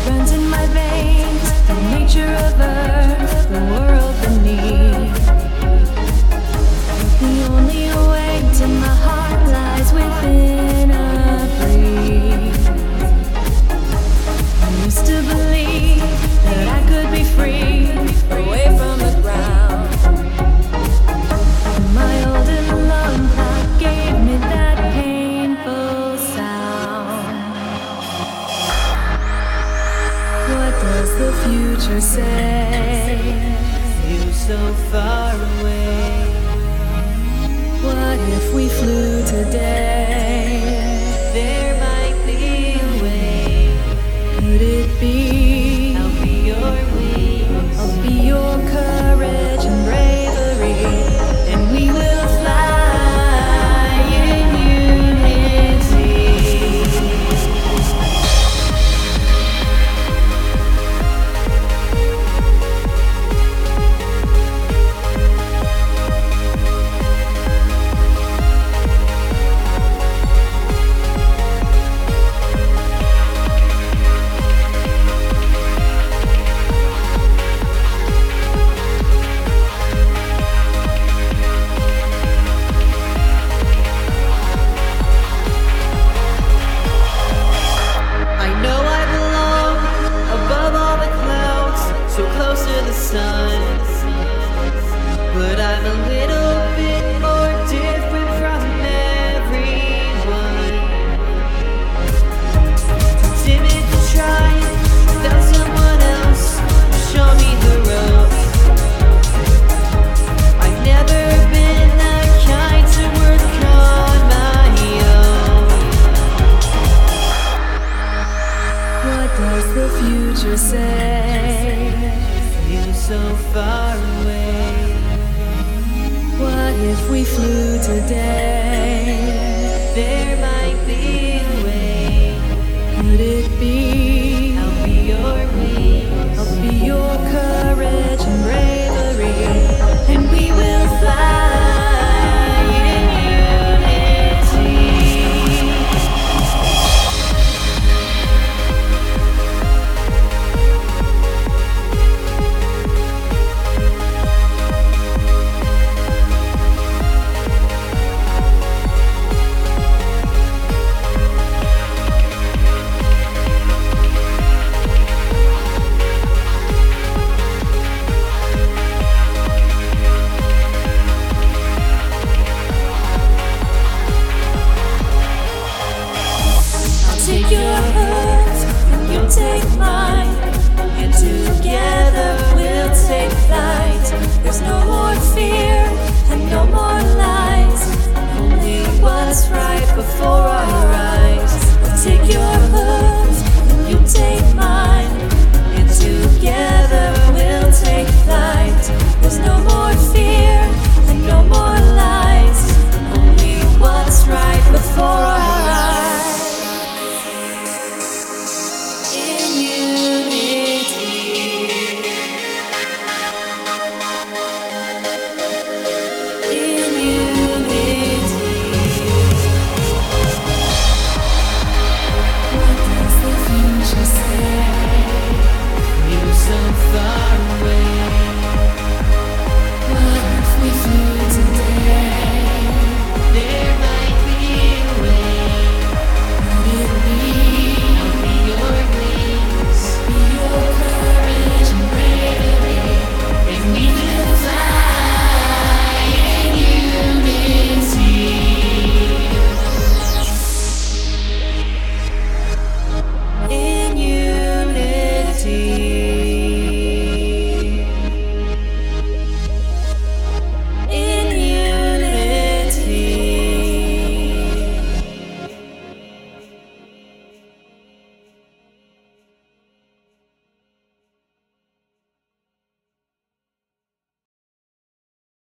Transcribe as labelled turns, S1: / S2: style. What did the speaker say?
S1: runs in my veins, the nature of Earth, the world beneath. The only way to my heart lies within a breeze. I used to believe that I could be free, away from the ground. My old alarm clock gave me that painful sound. What does the future say? You so far away. What if we flew today? There might be a way. Could it be? I'll be your wings. I'll be your courage and bravery, and we will fly in unity. Sun, but I'm a little bit more different from everyone. Too timid to try without someone else to show me the ropes. I've never been that kind to work on my own. What does the future say? You so far away. What if we flew today? There might be a way. Could it be?